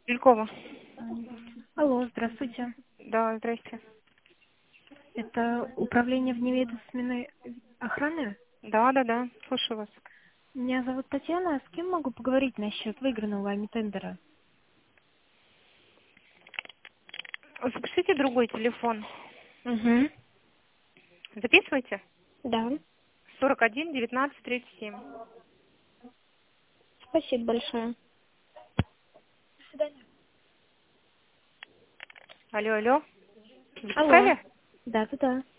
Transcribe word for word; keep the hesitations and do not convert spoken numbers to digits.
Белькова. Алло, здравствуйте. Да, здрасте. Это управление вневедомственной охраны? Да, да, да, слушаю вас. Меня зовут Татьяна. С кем могу поговорить насчет выигранного вами тендера? Запишите другой телефон. Угу. Записывайте. Да. сорок один девятнадцать тридцать семь. Спасибо большое. Алло, алло. Алло. Записали? Да, да, да.